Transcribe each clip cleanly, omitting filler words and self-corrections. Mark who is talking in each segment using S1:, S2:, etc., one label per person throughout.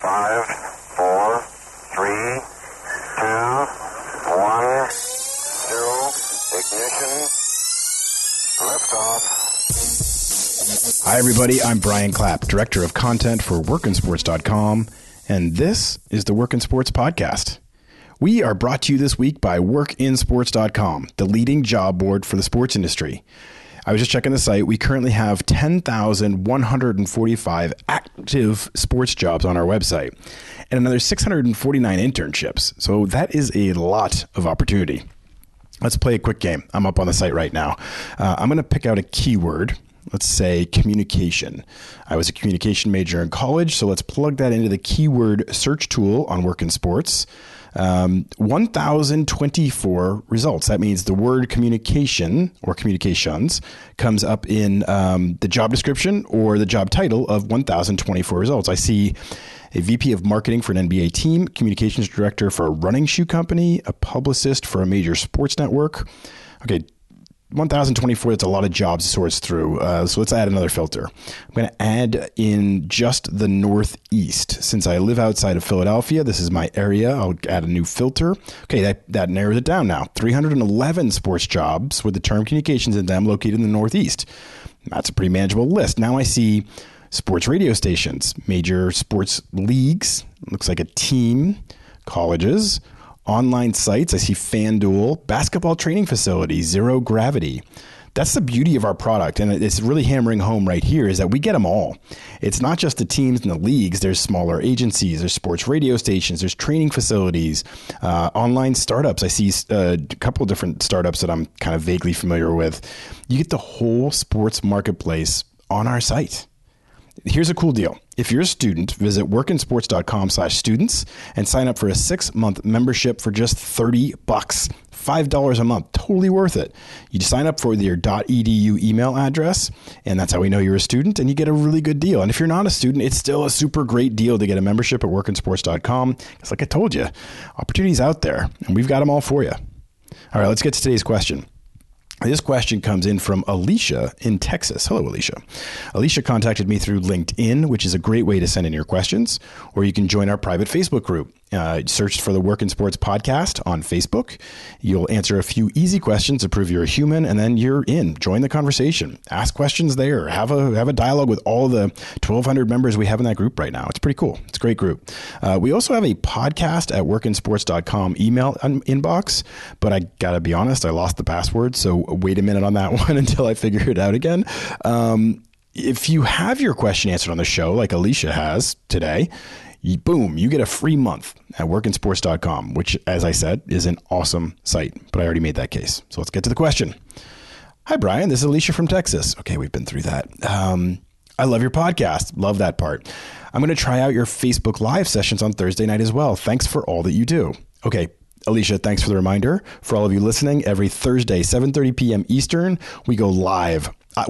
S1: 5, 4, 3, 2, 1, 0, ignition, liftoff.
S2: Hi, everybody. I'm Brian Clapp, Director of Content for WorkinSports.com, and this is the Work in Sports Podcast. We are brought to you this week by WorkinSports.com, the leading job board for the sports industry. I was just checking the site. We currently have 10,145 active sports jobs on our website and another 649 internships. So that is a lot of opportunity. Let's play a quick game. I'm up on the site right now. I'm going to pick out a keyword. Let's say communication. I was a communication major in college, so let's plug that into the keyword search tool on Work in Sports. 1,024 results. That means the word communication or communications comes up in the job description or the job title of 1,024 results. I see a VP of marketing for an NBA team, communications director for a running shoe company, a publicist for a major sports network. Okay, 1,024, that's a lot of jobs to source through. So let's add another filter. I'm going to add in just the Northeast. Since I live outside of Philadelphia, this is my area. I'll add a new filter. Okay, that narrows it down now. 311 sports jobs with the term communications in them located in the Northeast. That's a pretty manageable list. Now I see sports radio stations, major sports leagues, looks like a team, colleges, online sites. I see FanDuel, basketball training facilities, Zero Gravity. That's the beauty of our product. And it's really hammering home right here is that we get them all. It's not just the teams and the leagues. There's smaller agencies, there's sports radio stations, there's training facilities, online startups. I see a couple of different startups that I'm kind of vaguely familiar with. You get the whole sports marketplace on our site. Here's a cool deal. If you're a student, visit workinsports.com/students and sign up for a 6-month membership for just $30, $5 a month. Totally worth it. You just sign up for your .edu email address, and that's how we know you're a student, and you get a really good deal. And if you're not a student, it's still a super great deal to get a membership at workinsports.com. Because like I told you, opportunities out there, and we've got them all for you. All right, let's get to today's question. This question comes in from Alicia in Texas. Hello, Alicia. Alicia contacted me through LinkedIn, which is a great way to send in your questions, or you can join our private Facebook group. Search for the Work in Sports Podcast on Facebook. You'll answer a few easy questions to prove you're a human, and then you're in. Join the conversation. Ask questions there. Have a dialogue with all the 1,200 members we have in that group right now. It's pretty cool. It's a great group. We also have a podcast at workinsports.com email inbox, but I got to be honest, I lost the password, so wait a minute on that one until I figure it out again. If you have your question answered on the show, like Alicia has today, boom, you get a free month at workinsports.com, which, as I said, is an awesome site. But I already made that case. So let's get to the question. Hi, Brian. This is Alicia from Texas. Okay, we've been through that. I love your podcast. Love that part. I'm going to try out your Facebook Live sessions on Thursday night as well. Thanks for all that you do. Okay, Alicia, thanks for the reminder. For all of you listening, every Thursday, 7:30 p.m. Eastern, we go live.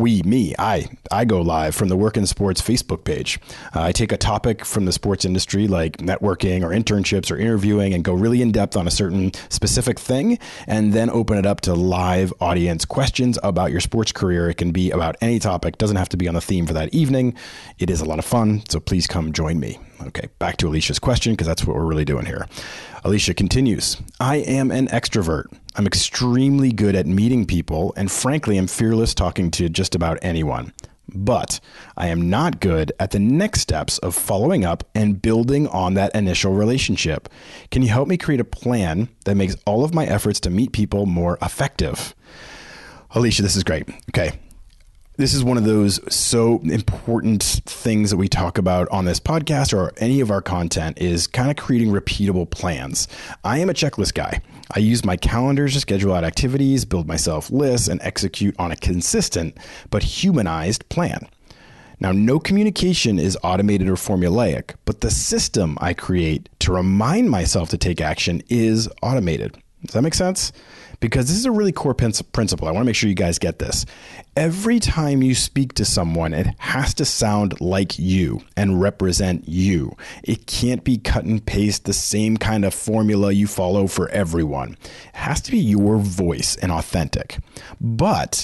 S2: I go live from the Work in Sports Facebook page. I take a topic from the sports industry like networking or internships or interviewing and go really in depth on a certain specific thing and then open it up to live audience questions about your sports career. It can be about any topic. Doesn't have to be on the theme for that evening. It is a lot of fun. So please come join me. Okay, back to Alicia's question because that's what we're really doing here. Alicia continues, I am an extrovert. I'm extremely good at meeting people and frankly, I'm fearless talking to just about anyone. But I am not good at the next steps of following up and building on that initial relationship. Can you help me create a plan that makes all of my efforts to meet people more effective? Alicia, this is great. Okay. This is one of those so important things that we talk about on this podcast or any of our content is kind of creating repeatable plans. I am a checklist guy. I use my calendars to schedule out activities, build myself lists, and execute on a consistent but humanized plan. Now, no communication is automated or formulaic, but the system I create to remind myself to take action is automated. Does that make sense? Because this is a really core principle. I want to make sure you guys get this. Every time you speak to someone, it has to sound like you and represent you. It can't be cut and paste the same kind of formula you follow for everyone. It has to be your voice and authentic. But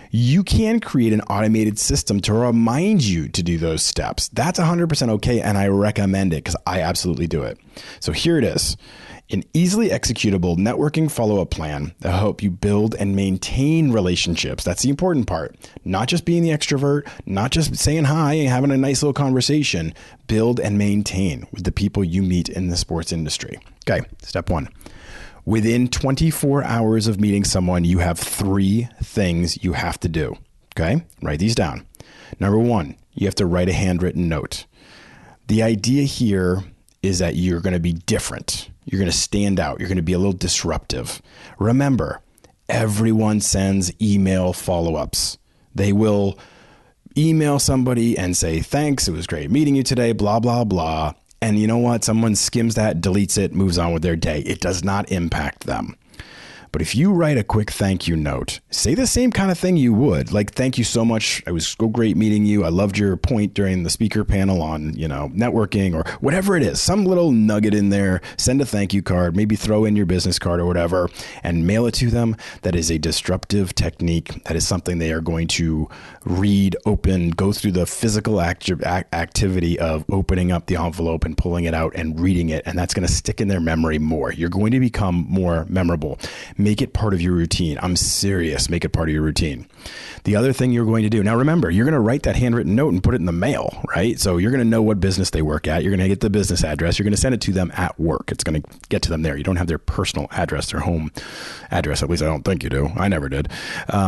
S2: you can create an automated system to remind you to do those steps. That's 100% okay, and I recommend it because I absolutely do it. So here it is. An easily executable networking follow-up plan that will help you build and maintain relationships. That's the important part. Not just being the extrovert, not just saying hi and having a nice little conversation. Build and maintain with the people you meet in the sports industry. Okay, step 1. Within 24 hours of meeting someone, you have 3 things you have to do. Okay, write these down. Number 1, you have to write a handwritten note. The idea here is that you're going to be different. You're going to stand out. You're going to be a little disruptive. Remember, everyone sends email follow-ups. They will email somebody and say, thanks, it was great meeting you today, blah, blah, blah. And you know what? Someone skims that, deletes it, moves on with their day. It does not impact them. But if you write a quick thank you note, say the same kind of thing you would. Like, thank you so much. It was so great meeting you. I loved your point during the speaker panel on, networking or whatever it is. Some little nugget in there. Send a thank you card. Maybe throw in your business card or whatever and mail it to them. That is a disruptive technique. That is something they are going to read, open, go through the physical activity of opening up the envelope and pulling it out and reading it. And that's going to stick in their memory more. You're going to become more memorable. Make it part of your routine. I'm serious. Make it part of your routine. The other thing you're going to do, now remember, you're going to write that handwritten note and put it in the mail, right? So you're going to know what business they work at. You're going to get the business address. You're going to send it to them at work. It's going to get to them there. You don't have their personal address, their home address. At least I don't think you do. I never did.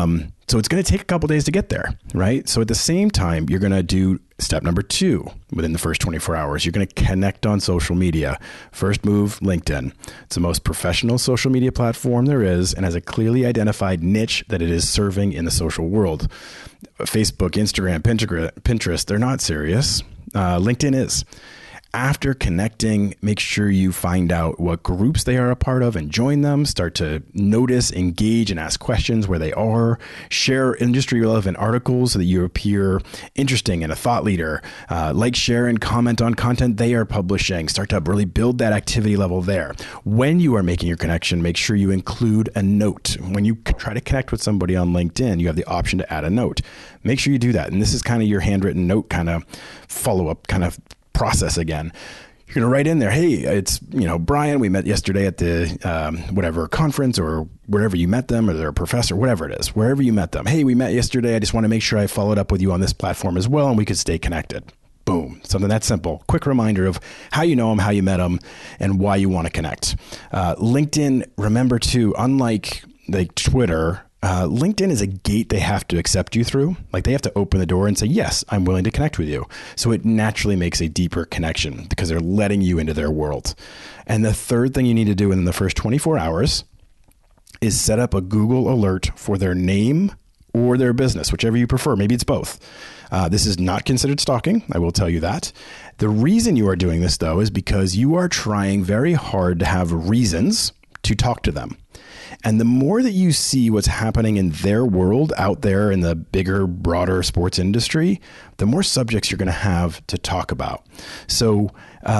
S2: So it's going to take a couple days to get there, right? So at the same time, you're going to do step number 2 within the first 24 hours. You're going to connect on social media. First move, LinkedIn. It's the most professional social media platform there is and has a clearly identified niche that it is serving in the social world. Facebook, Instagram, Pinterest, they're not serious. LinkedIn is. After connecting, make sure you find out what groups they are a part of and join them. Start to notice, engage, and ask questions where they are. Share industry relevant articles so that you appear interesting and a thought leader. Like, share, and comment on content they are publishing. Start to really build that activity level there. When you are making your connection, make sure you include a note. When you try to connect with somebody on LinkedIn, you have the option to add a note. Make sure you do that. And this is kind of your handwritten note kind of follow-up kind of process again. You're going to write in there, hey, it's, Brian, we met yesterday at the whatever conference or wherever you met them, or they're a professor, whatever it is, wherever you met them. Hey, we met yesterday. I just want to make sure I followed up with you on this platform as well, and we could stay connected. Boom. Something that simple. Quick reminder of how you know them, how you met them, and why you want to connect. LinkedIn, remember too, unlike Twitter, LinkedIn is a gate they have to accept you through. Like, they have to open the door and say, yes, I'm willing to connect with you. So it naturally makes a deeper connection because they're letting you into their world. And the third thing you need to do in the first 24 hours is set up a Google alert for their name or their business, whichever you prefer. Maybe it's both. This is not considered stalking. I will tell you that. The reason you are doing this, though, is because you are trying very hard to have reasons to talk to them. And the more that you see what's happening in their world out there in the bigger, broader sports industry, the more subjects you're going to have to talk about. So,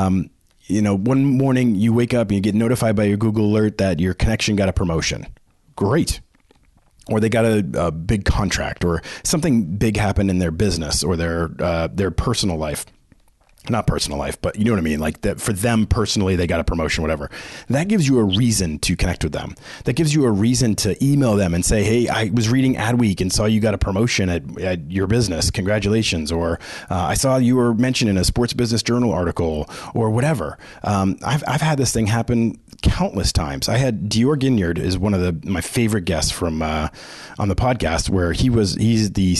S2: one morning you wake up and you get notified by your Google alert that your connection got a promotion. Great. Or they got a big contract, or something big happened in their business or their personal life. Not personal life, but you know what I mean? Like, that for them personally, they got a promotion, whatever. That gives you a reason to connect with them. That gives you a reason to email them and say, hey, I was reading Adweek and saw you got a promotion at your business. Congratulations. Or I saw you were mentioned in a Sports Business Journal article, or whatever. I've had this thing happen countless times. I had Dior Ginyard is one of my favorite guests from on the podcast, where he's the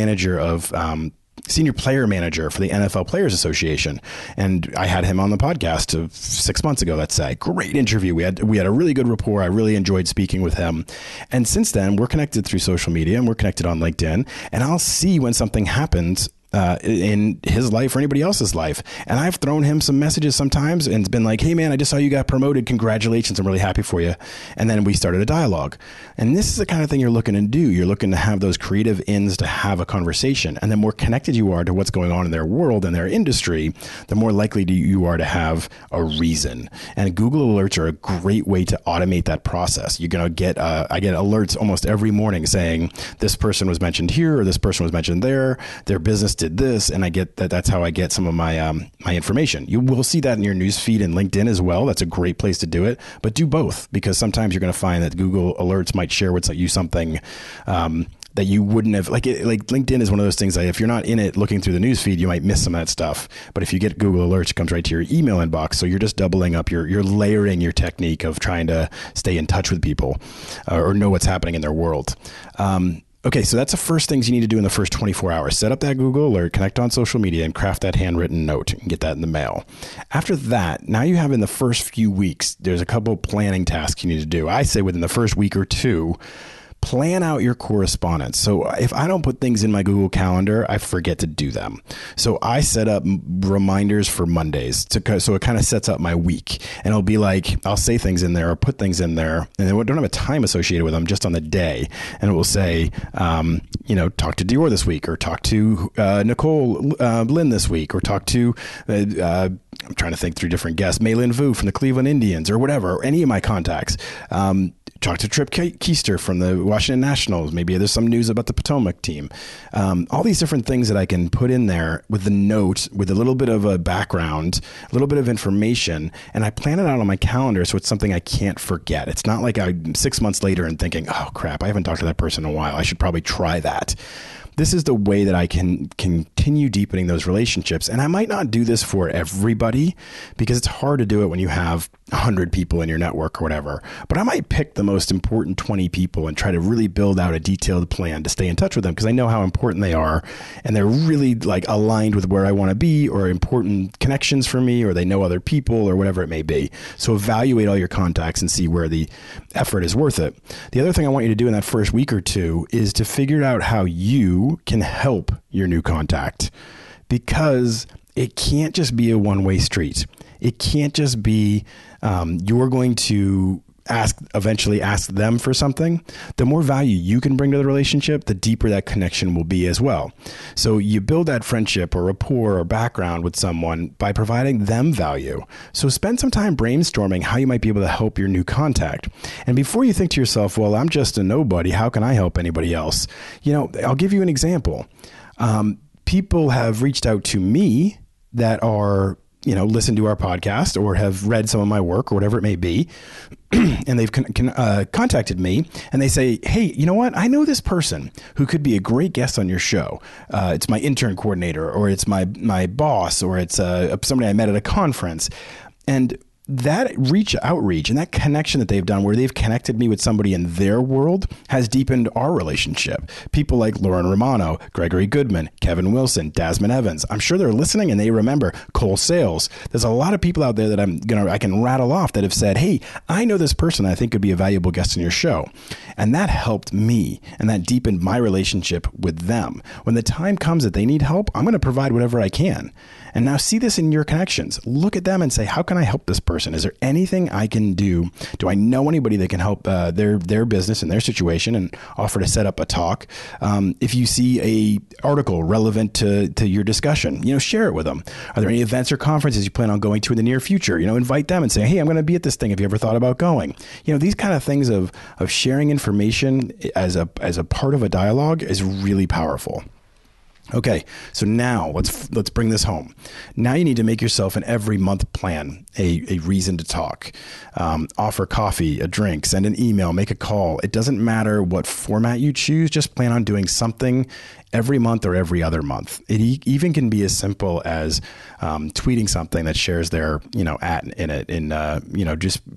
S2: senior player manager for the NFL Players Association. And I had him on the podcast 6 months ago, let's say. Great interview. We had a really good rapport. I really enjoyed speaking with him. And since then, we're connected through social media and we're connected on LinkedIn. And I'll see when something happens in his life or anybody else's life. And I've thrown him some messages sometimes and been like, hey man, I just saw you got promoted. Congratulations. I'm really happy for you. And then we started a dialogue. And this is the kind of thing you're looking to do. You're looking to have those creative ins to have a conversation. And the more connected you are to what's going on in their world and their industry, the more likely you are to have a reason. And Google Alerts are a great way to automate that process. You're going to get, I get alerts almost every morning saying this person was mentioned here or this person was mentioned there. Their business did this, and I get that. That's how I get some of my my information. You will see that in your news feed and LinkedIn as well. That's a great place to do it, but do both, because sometimes you're going to find that Google Alerts might share with you something that you wouldn't have, like LinkedIn is one of those things that if you're not in it looking through the news feed, you might miss some of that stuff. But if you get Google Alerts, it comes right to your email inbox. So you're just doubling up, you're layering your technique of trying to stay in touch with people or know what's happening in their world. Okay, so that's the first things you need to do in the first 24 hours. Set up that Google Alert, connect on social media, and craft that handwritten note and get that in the mail. After that, now you have in the first few weeks, there's a couple planning tasks you need to do. I say within the first week or two, plan out your correspondence. So if I don't put things in my Google Calendar, I forget to do them. So I set up reminders for Mondays so it kind of sets up my week. And it'll be like, I'll say things in there or put things in there, and they don't have a time associated with them, just on the day. And it will say, talk to Dior this week, or talk to Nicole Lynn this week, or talk to, I'm trying to think through different guests, Maylin Vu from the Cleveland Indians, or whatever, or any of my contacts. Talk to Trip Keister from the Washington Nationals. Maybe there's some news about the Potomac team. All these different things that I can put in there with the note, with a little bit of a background, a little bit of information, and I plan it out on my calendar so it's something I can't forget. It's not like I'm 6 months later and thinking, oh crap, I haven't talked to that person in a while. I should probably try that. This is the way that I can continue deepening those relationships. And I might not do this for everybody, because it's hard to do it when you have 100 people in your network or whatever. But I might pick the most important 20 people and try to really build out a detailed plan to stay in touch with them, because I know how important they are, and they're really like aligned with where I want to be, or important connections for me, or they know other people, or whatever it may be. So evaluate all your contacts and see where the effort is worth it. The other thing I want you to do in that first week or two is to figure out how you can help your new contact, because it can't just be a one-way street. It can't just be you're going to eventually ask them for something. The more value you can bring to the relationship, the deeper that connection will be as well. So you build that friendship or rapport or background with someone by providing them value. So spend some time brainstorming how you might be able to help your new contact. And before you think to yourself, well, I'm just a nobody, how can I help anybody else? I'll give you an example. People have reached out to me that are, listen to our podcast or have read some of my work or whatever it may be. And they've contacted me and they say, hey, you know what? I know this person who could be a great guest on your show. It's my intern coordinator, or it's my boss, or it's somebody I met at a conference. And that outreach and that connection that they've done, where they've connected me with somebody in their world, has deepened our relationship. People like Lauren Romano, Gregory Goodman, Kevin Wilson, Dasmond Evans. I'm sure they're listening and they remember Cole Sales. There's a lot of people out there that I can rattle off that have said, hey, I know this person I think could be a valuable guest on your show. And that helped me, and that deepened my relationship with them. When the time comes that they need help, I'm going to provide whatever I can. And now see this in your connections. Look at them and say, how can I help this person? Is there anything I can do? Do I know anybody that can help their business and their situation, and offer to set up a talk? If you see a article relevant to your discussion, share it with them. Are there any events or conferences you plan on going to in the near future? Invite them and say, hey, I'm going to be at this thing. Have you ever thought about going? These kind of things of sharing information as a part of a dialogue is really powerful. Okay, so now let's bring this home. Now you need to make yourself an every month plan, a reason to talk. Offer coffee, a drink, send an email, make a call. It doesn't matter what format you choose. Just plan on doing something every month or every other month. It even can be as simple as tweeting something that shares their at in it, just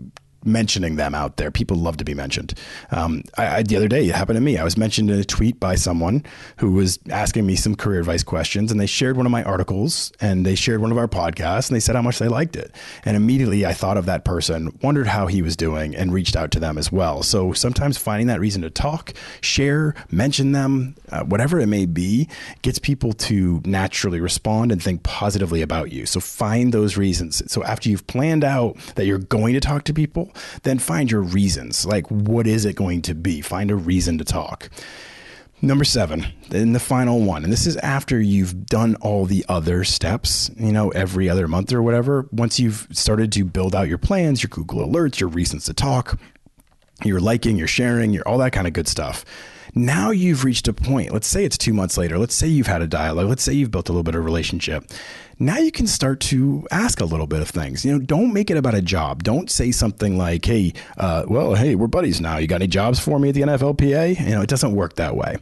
S2: mentioning them out there. People love to be mentioned. The other day, it happened to me. I was mentioned in a tweet by someone who was asking me some career advice questions, and they shared one of my articles and they shared one of our podcasts, and they said how much they liked it. And immediately I thought of that person, wondered how he was doing, and reached out to them as well. So sometimes finding that reason to talk, share, mention them, whatever it may be, gets people to naturally respond and think positively about you. So find those reasons. So after you've planned out that you're going to talk to people, then find your reasons. Like, what is it going to be? Find a reason to talk. Number 7, and the final one, and this is after you've done all the other steps, every other month or whatever. Once you've started to build out your plans, your Google alerts, your reasons to talk, your liking, your sharing, your all that kind of good stuff. Now you've reached a point. Let's say it's 2 months later. Let's say you've had a dialogue. Let's say you've built a little bit of relationship. Now you can start to ask a little bit of things. Don't make it about a job. Don't say something like, hey, we're buddies now. You got any jobs for me at the NFLPA? It doesn't work that way.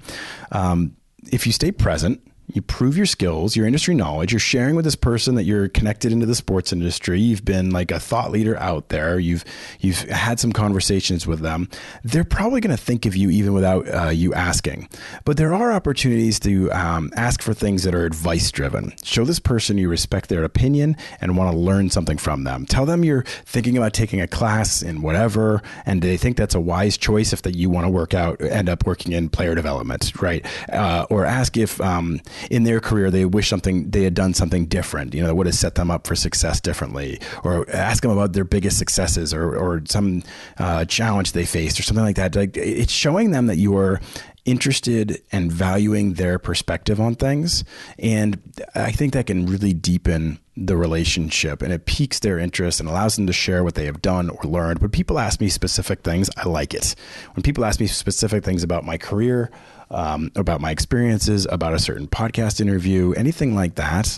S2: If you stay present, you prove your skills, your industry knowledge, you're sharing with this person that you're connected into the sports industry. You've been like a thought leader out there. You've had some conversations with them. They're probably going to think of you even without you asking. But there are opportunities to ask for things that are advice driven. Show this person you respect their opinion and want to learn something from them. Tell them you're thinking about taking a class in whatever, and they think that's a wise choice if that you want to end up working in player development, right? Or ask if in their career they wish they had done something different, that would have set them up for success differently, or ask them about their biggest successes or some challenge they faced or something like that. Like, it's showing them that you are interested and valuing their perspective on things. And I think that can really deepen the relationship, and it piques their interest and allows them to share what they have done or learned. When people ask me specific things, I like it. When people ask me specific things about my career, about my experiences, about a certain podcast interview, anything like that,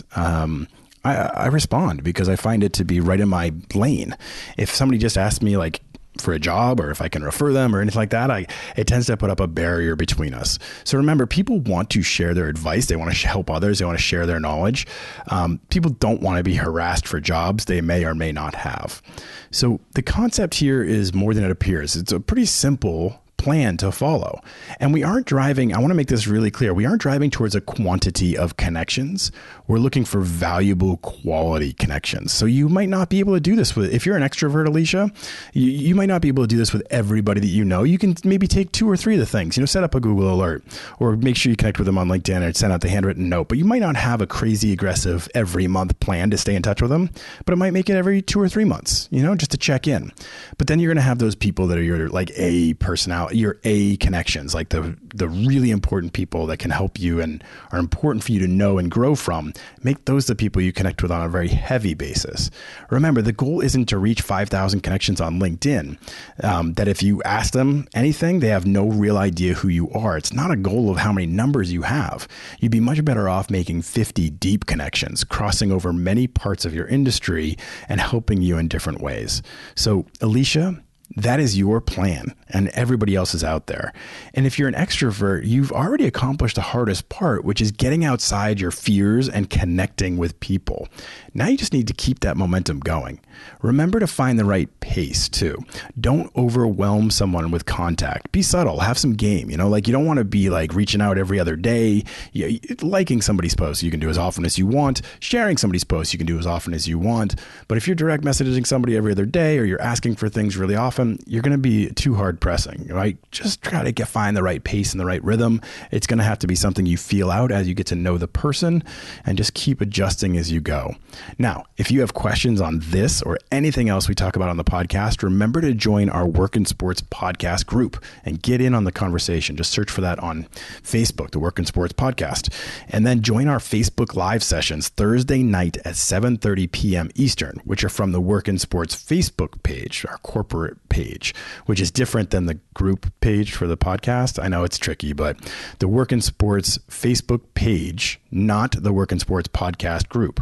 S2: I respond because I find it to be right in my lane. If somebody just asks me like for a job, or if I can refer them or anything like that, it tends to put up a barrier between us. So remember, people want to share their advice. They want to help others. They want to share their knowledge. People don't want to be harassed for jobs they may or may not have. So the concept here is more than it appears. It's a pretty simple plan to follow. And we aren't driving, I want to make this really clear, we aren't driving towards a quantity of connections. We're looking for valuable quality connections. So you might not be able to do this with, if you're an extrovert, Alicia, you might not be able to do this with everybody that you know. You can maybe take 2 or 3 of the things, set up a Google alert, or make sure you connect with them on LinkedIn and send out the handwritten note. But you might not have a crazy aggressive every month plan to stay in touch with them, but it might make it every 2 or 3 months, just to check in. But then you're going to have those people that are your like A personality, your A connections, like the really important people that can help you and are important for you to know and grow from. Make those the people you connect with on a very heavy basis. Remember, the goal isn't to reach 5,000 connections on LinkedIn, that if you ask them anything, they have no real idea who you are. It's not a goal of how many numbers you have. You'd be much better off making 50 deep connections, crossing over many parts of your industry and helping you in different ways. So, Alicia, that is your plan, and everybody else is out there. And if you're an extrovert, you've already accomplished the hardest part, which is getting outside your fears and connecting with people. Now you just need to keep that momentum going. Remember to find the right pace too. Don't overwhelm someone with contact. Be subtle, have some game, like you don't want to be like reaching out every other day. Liking somebody's post, you can do as often as you want. Sharing somebody's post, you can do as often as you want. But if you're direct messaging somebody every other day, or you're asking for things really often, you're going to be too hard pressing, right? Just try to find the right pace and the right rhythm. It's going to have to be something you feel out as you get to know the person, and just keep adjusting as you go. Now, if you have questions on this or anything else we talk about on the podcast, remember to join our Work in Sports podcast group and get in on the conversation. Just search for that on Facebook, the Work in Sports podcast, and then join our Facebook live sessions Thursday night at 7:30 p.m. Eastern, which are from the Work in Sports Facebook page, our corporate page, which is different than the group page for the podcast. I know it's tricky, but the Work in Sports Facebook page, not the Work in Sports podcast group.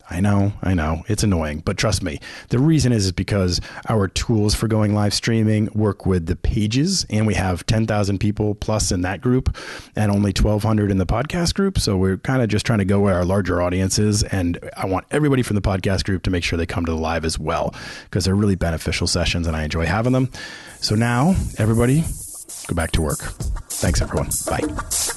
S2: I know. It's annoying, but trust me. The reason is because our tools for going live streaming work with the pages, and we have 10,000 people plus in that group and only 1,200 in the podcast group. So we're kind of just trying to go where our larger audience is. And I want everybody from the podcast group to make sure they come to the live as well, because they're really beneficial sessions and I enjoy having them. So now, everybody, go back to work. Thanks, everyone. Bye.